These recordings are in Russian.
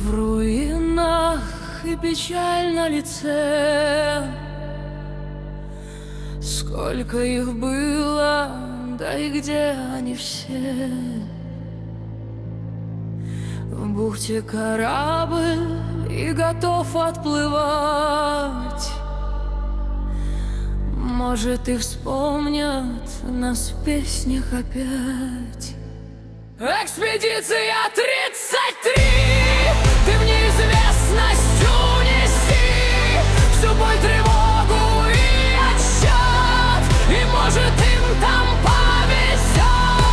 в руинах и печаль на лице. Сколько их было, да и где они все? В бухте корабль и готов отплывать. Может, и вспомнят нас в песнях опять. Экспедиция 33, ты в неизвестность унеси всю боль, тревогу и отсчет, и может им там повезет.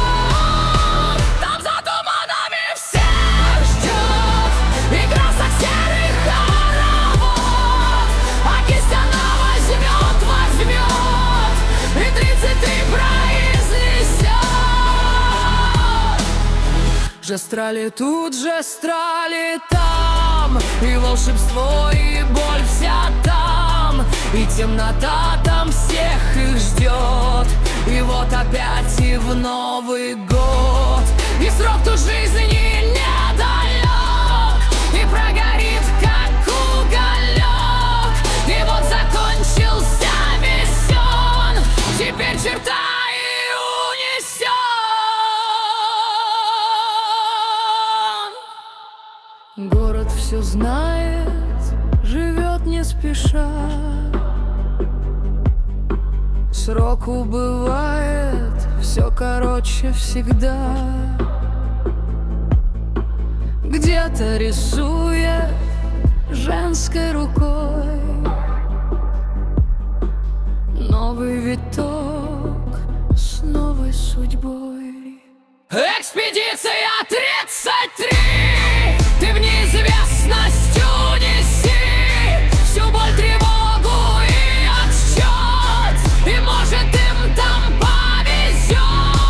Там за туманами всех ждет и красок серых хоровод, а кисть она возьмет, и 33 произнесет. Жестрали тут, жестрали там, и волшебство, и боль вся там, и темнота там всех их ждет. И вот опять и в Новый год, и срок ту жизни недалек, и прогорит, как уголек. И вот закончился весь он, теперь черта и унесет. Город все знает, живет не спеша. Срок убывает, все короче всегда. Где-то рисует женской рукой новый виток с новой судьбой. Экспедиция 33, ты в неизвестность унеси всю боль, тревогу и отсчет, и может им там повезет.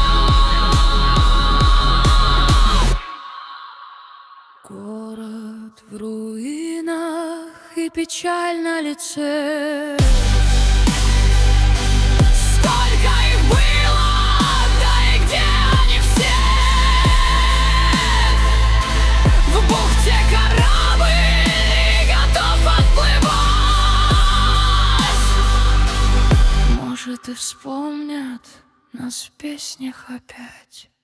Город в руинах и печаль на лице. Сколько их было, да и где они все? В бухте корабль и готов отплывать. Может, и вспомнят нас в песнях опять.